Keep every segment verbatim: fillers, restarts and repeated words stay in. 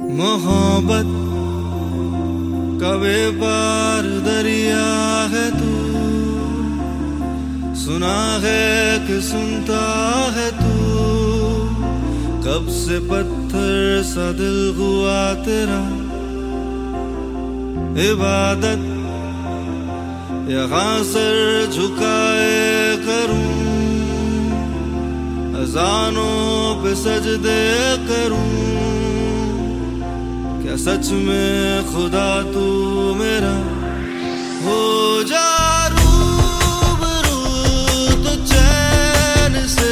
मोहब्बत का बेपार दरिया है तू, सुना है कि सुनता है तू। कब से पत्थर सा दिल हुआ तेरा, इबादत यहाँ सर झुकाए करूं, अज़ानों पे सजदे करूं। क्या सच में खुदा तू मेरा हो जा रूबरू, तो चैन से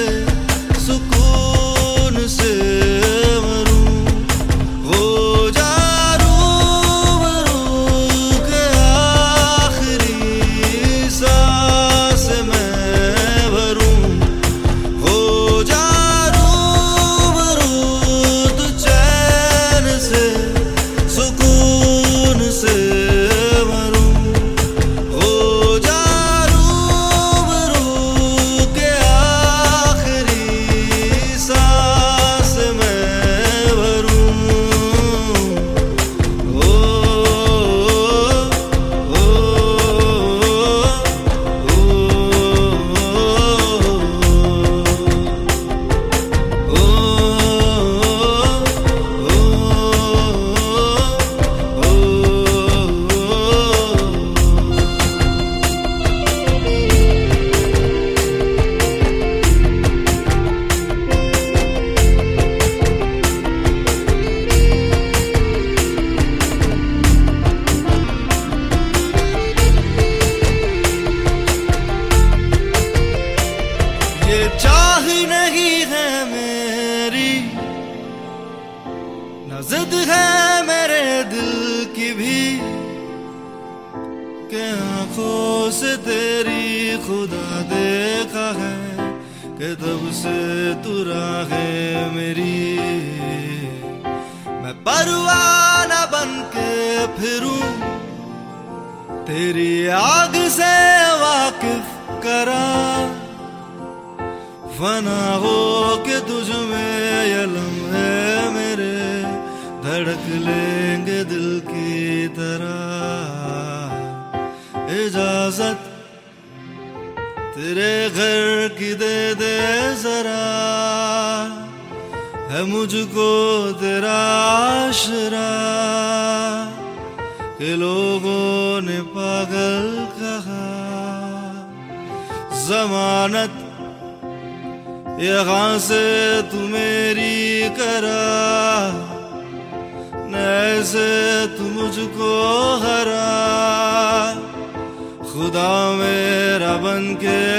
सुकून से मरूं। हो जा रूबरू के आखिरी सांस मैं भरूं। हो जा रूबरू तो चैन से सुकून से मरूं। हो जा रूबरू के आखिरी सांस मैं भरूं। ओ, ओ, ओ, ये चाह नहीं है मेरी, न जिद है मेरे दिल की भी, के आंखों से तेरी खुदा देखा है, कि तब से तू राहें मेरी। मैं परवाना बन के फिरूं, तेरी आग से वाकिफ करा, फना हो के तुझ में ये लम्हे मेरे धड़क लेंगे दिल की तरह। इजाजत तेरे घर की दे दे जरा, है मुझको तेरा आशरा, कि लोगों ने पागल कहा। जमानत यहाँ से तू मेरी करा, ऐसे तू मुझको हरा। खुदा मेरा बन के